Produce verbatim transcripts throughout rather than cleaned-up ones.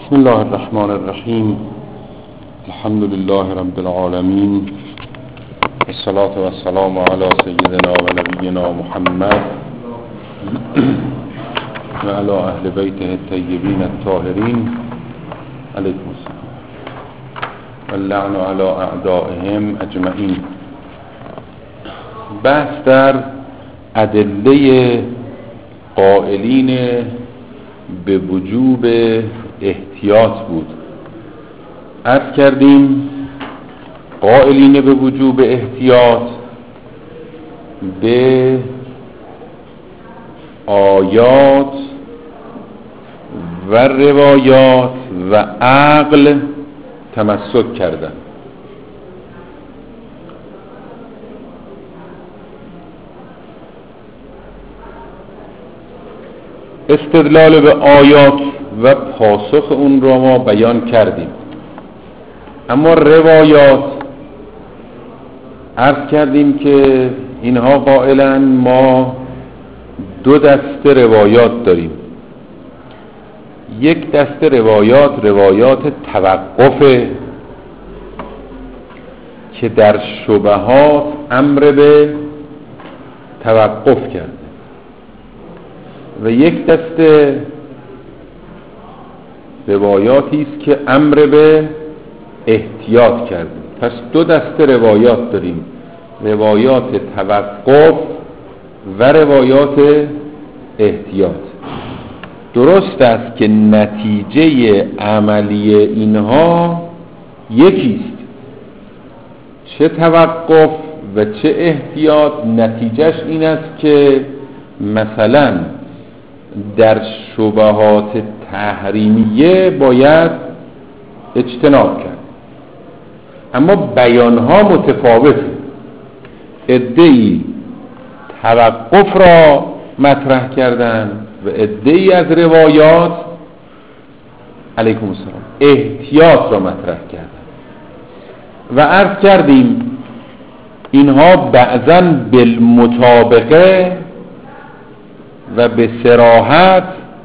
بسم الله الرحمن الرحیم. الحمد لله رب العالمین، الصلاة والسلام علی سیدنا و نبینا محمد و علی اهل بیته الطیبین الطاهرین علیکم السلام و اللعن علی اعدائهم اجمعین. بحث در ادله قائلین به وجوب احتیاط بود. عرض کردیم قائلین به وجوب احتیاط به آیات و روایات و عقل تمسک کردند. استدلال به آیات و پاسخ اون را ما بیان کردیم، اما روایات عرض کردیم که اینها قائلن ما دو دسته روایات داریم. یک دسته روایات روایات توقف که در شبهات امر به توقف کرده و یک دسته روایاتی است که امر به احتیاط کرده. پس دو دسته روایات داریم، روایات توقف و روایات احتیاط. درست است که نتیجه عملی اینها یکیست، چه توقف و چه احتیاط نتیجهش این است که مثلا در شبهات تحریمیه باید اجتناب کرد، اما بیانها متفاوته. عده‌ای توقف را مطرح کردن و عده‌ای از روایات علیکم السلام احتیاط را مطرح کردن و عرض کردیم اینها بعضاً بالمطابقه و به صراحت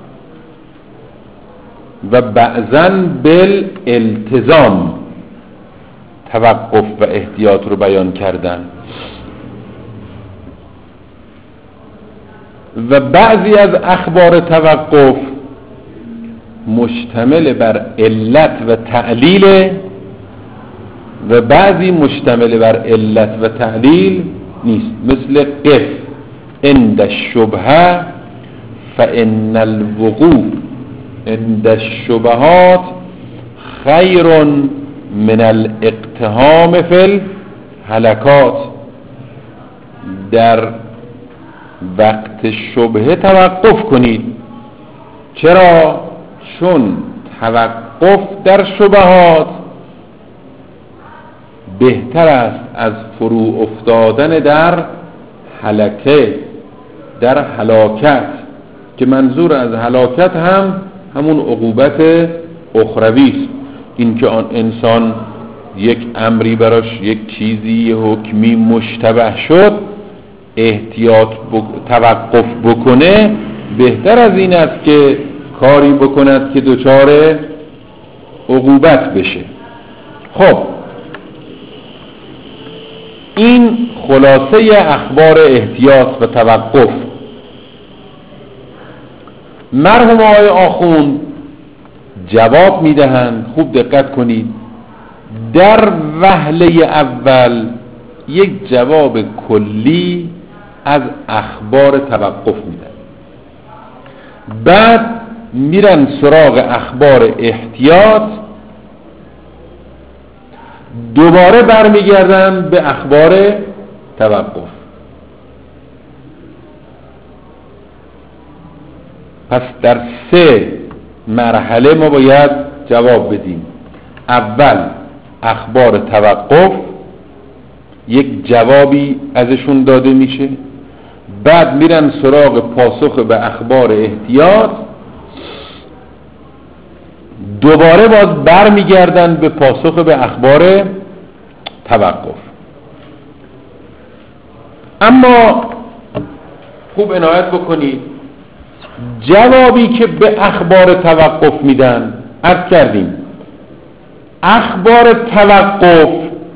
و بعضاً بالالتزام توقف و احتیاط رو بیان کردن و بعضی از اخبار توقف مشتمل بر علت و تعلیل و بعضی مشتمل بر علت و تعلیل نیست، مثل قف عند الشبهه فإن الوقوف عند الشبهات خیر من الاقتحام فی الهلکات. در وقت شبهه توقف کنید. چرا؟ چون توقف در شبهات بهتر است از فرو افتادن در هلکه، در هلاکت، که منظور از هلاکت هم همون عقوبت اخروی است. این که آن انسان یک امری براش یک چیزی حکمی مشتبه شد احتیاط بک... توقف بکنه بهتر از این است که کاری بکند که دچار عقوبت بشه. خب این خلاصه اخبار احتیاط و توقف. مرحوم آقای آخوند جواب میدهند، خوب دقت کنید، در وهله اول یک جواب کلی از اخبار توقف میدن، بعد میرن سراغ اخبار احتیاط، دوباره برمیگردن به اخبار توقف. پس در سه مرحله ما باید جواب بدیم. اول اخبار توقف یک جوابی ازشون داده میشه، بعد میرن سراغ پاسخ به اخبار احتیاط، دوباره باز برمیگردن به پاسخ به اخبار توقف. اما خوب عنایت بکنید، جوابی که به اخبار توقف میدن عرض کردیم اخبار توقف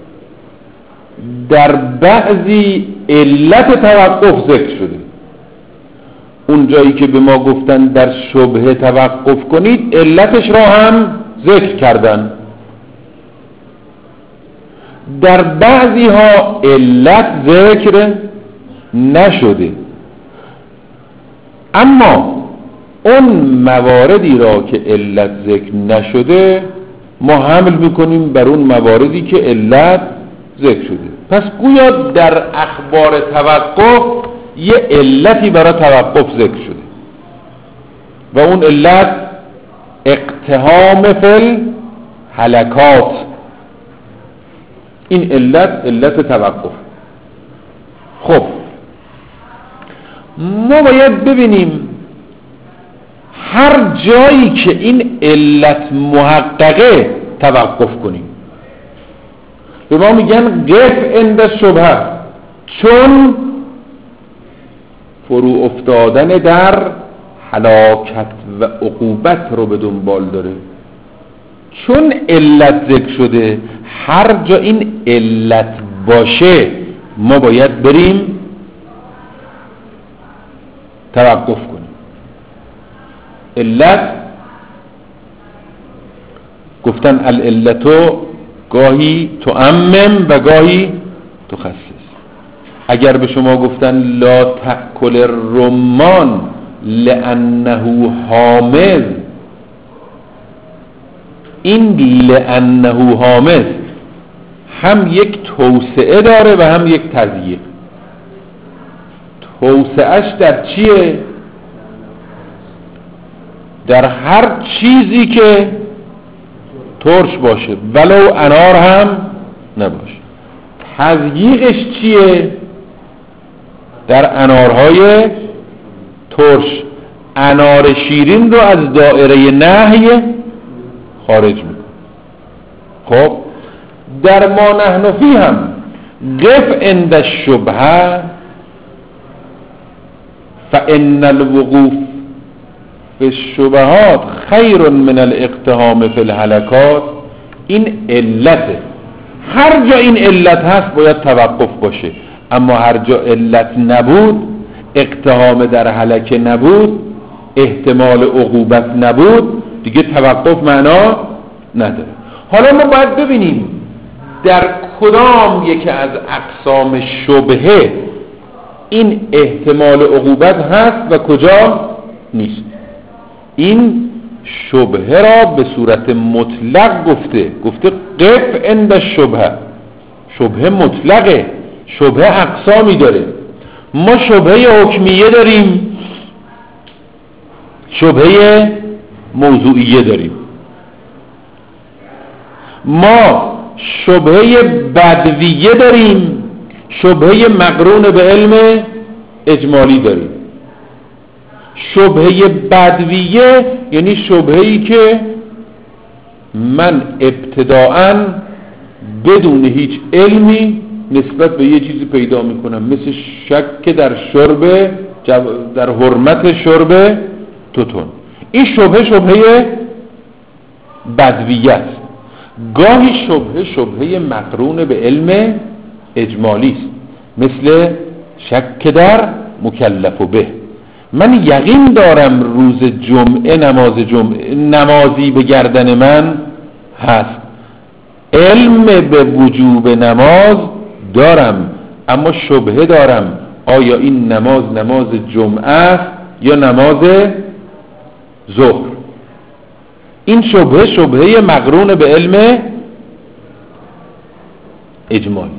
در بعضی علت توقف ذکر شده. اون جایی که به ما گفتن در شبهه توقف کنید علتش را هم ذکر کردن. در بعضی ها علت ذکر نشده، اما اون مواردی را که علت ذکر نشده ما حمل میکنیم بر اون مواردی که علت ذکر شده. پس گویا در اخبار توقف یه علتی برای توقف ذکر شده و اون علت اقتحام فی الهلکات. این علت علت توقف. خب ما باید ببینیم هر جایی که این علت محققه توقف کنیم. به ما میگن قف عند شبهه، چون فرو افتادن در هلاکت و عقوبت رو به دنبال داره. چون علت ذکر شده هر جا این علت باشه ما باید بریم توقف کنیم. علت گفتن العلتو گاهی تعمم و گاهی تخصص. اگر به شما گفتن لا تأکل الرمان لأنه حامض، این لأنه حامض هم یک توسعه داره و هم یک تضییق. توسعهش در چیه؟ در هر چیزی که ترش باشه ولو انار هم نباشه. تضییقش چیه؟ در انارهای ترش انار شیرین رو از دایره نهی خارج میکنه. خب در ما نحن فی هم قف عند الشبهه فان الوقوف فی الشبهات خیر من الاقتحام فی الهلکات. این علته. هر جا این علت هست باید توقف باشه، اما هر جا علت نبود، اقتحام در هلکه نبود، احتمال عقوبت نبود، دیگه توقف معنا نداره. حالا ما باید ببینیم در کدام یکی از اقسام شبهه این احتمال عقوبت هست و کجا نیست. این شبهه را به صورت مطلق گفته گفته قف عند الشبهه. شبهه مطلقه، شبهه اقسامی داره. ما شبهه حکمیه داریم، شبهه موضوعیه داریم. ما شبهه بدویه داریم، شبهه مقرون به علم اجمالی داریم. شبهه بدویه یعنی شبهه‌ای که من ابتداءً بدون هیچ علمی نسبت به یه چیزی پیدا میکنم، مثل شک در شرب در حرمت شرب توتون. این شبهه شبهه بدویه است. گاهی شبهه شبهه مقرون به علم اجمالی است، مثل شک در مکلف به. من یقین دارم روز جمعه نماز جمعه نمازی به گردن من هست، علم به وجوب نماز دارم، اما شبهه دارم آیا این نماز نماز جمعه است یا نماز ظهر. این شبهه شبهه مقرون به علم اجمالی.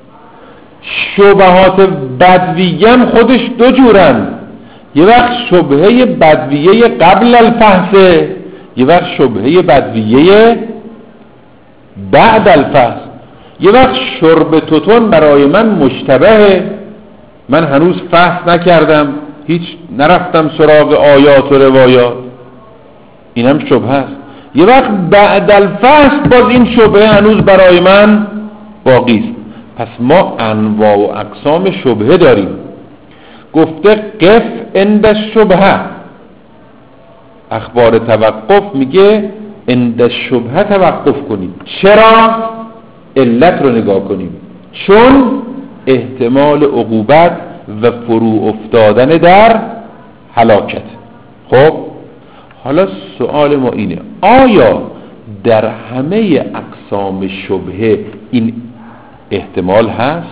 شبهات بدویه هم خودش دو جورن. یه وقت شبهه بدویه قبل الفحص، یه وقت شبهه بدویه بعد الفحص. یه وقت شرب توتون برای من مشتبهه، من هنوز فحص نکردم، هیچ نرفتم سراغ آیات و روایات، این هم شبهه است. یه وقت بعد الفحص باز این شبهه هنوز برای من باقی است. پس ما انواع و اقسام شبهه داریم. گفته قف عند الشبهه. اخبار توقف میگه عند شبهه توقف کنیم. چرا؟ علت رو نگاه کنیم، چون احتمال عقوبت و فرو افتادن در هلاکت. خب حالا سوال ما اینه، آیا در همه اقسام شبهه این احتمال هست؟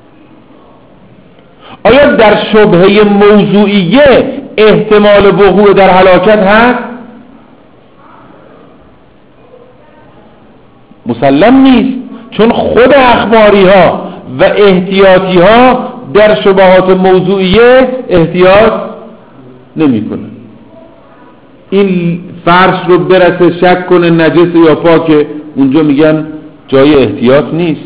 آیا در شبهه موضوعیه احتمال وقوع در هلاکت هست؟ مسلم نیست، چون خود اخباری ها و احتیاطی ها در شبهات موضوعیه احتیاط نمی کنن. این فرش رو برسه شک کنه نجس یا پاکه، اونجا میگن جای احتیاط نیست.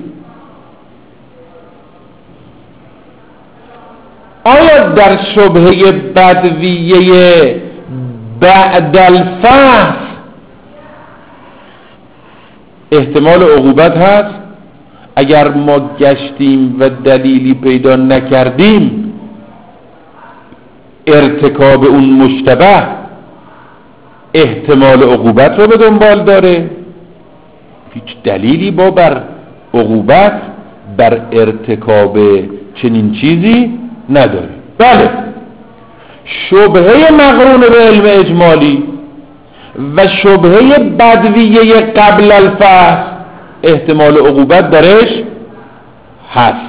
آیا در شبهه بدویه بعد الفحص احتمال عقوبت هست؟ اگر ما گشتیم و دلیلی پیدا نکردیم ارتکاب اون مشتبه احتمال عقوبت رو به دنبال داره؟ هیچ دلیلی با بر عقوبت بر ارتکاب چنین چیزی نداره. بله، شبهه مقرون به علم اجمالی و شبهه بدویه قبل الفحص احتمال عقوبت درش هست.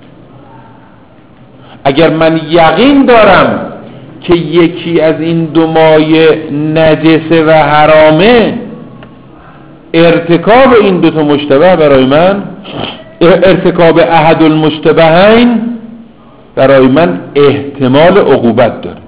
اگر من یقین دارم که یکی از این دو مایه نجسه و حرامه، ارتکاب این دو تا مشتبه برای من، ارتکاب احد المشتبهین برای من احتمال عقوبت داره.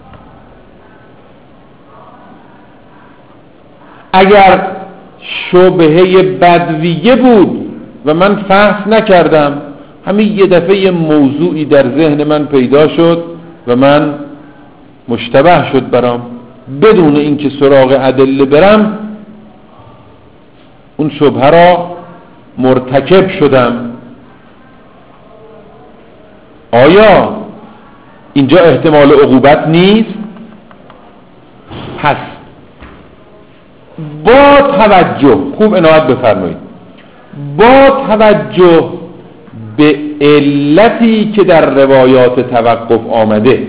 اگر شبهه بدویه بود و من فحص نکردم، همین یه دفعه یه موضوعی در ذهن من پیدا شد و من مشتبه شد برام، بدون اینکه سراغ ادله برم اون شبهه را مرتکب شدم، آیا اینجا احتمال عقوبت نیست؟ هست. با توجه، خوب عنایت بفرمایید، با توجه به علتی که در روایات توقف آمده،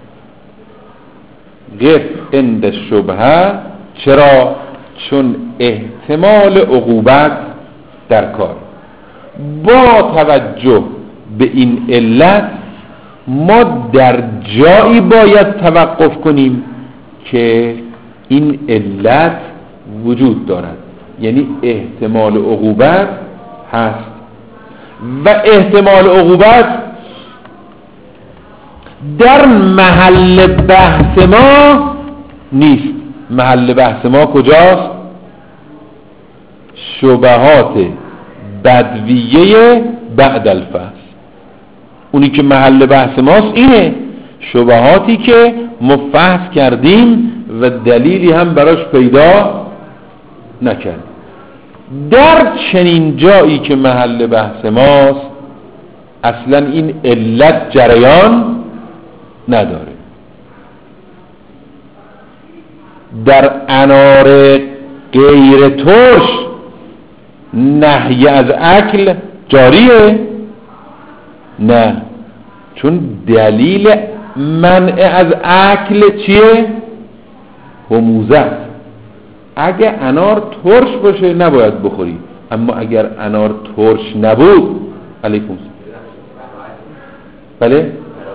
قف عند الشبهه. چرا؟ چون احتمال عقوبت در کار. با توجه به این علت ما در جایی باید توقف کنیم که این علت وجود دارد، یعنی احتمال عقوبت هست و احتمال عقوبت در محل بحث ما نیست. محل بحث ما کجاست؟ شبهات بدویه بعد الفحص. اونی که محل بحث ماست اینه، شبهاتی که ما فحص کردیم و دلیلی هم براش پیدا نکردیم. در چنین جایی که محل بحث ماست اصلا این علت جریان نداره. در انار غیر ترش نهی از اکل جاریه؟ نه، چون دلیل منع از اکل چیه؟ هموزه. اگه انار ترش باشه نباید بخوری، اما اگر انار ترش نبود، علیکم بله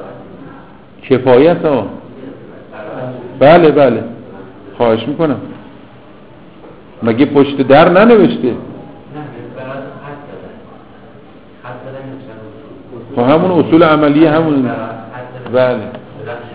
کفایت ها، بله بله خواهش میکنم. مگه پشت در ننوشته؟ خب همون اصول عملی همون. بله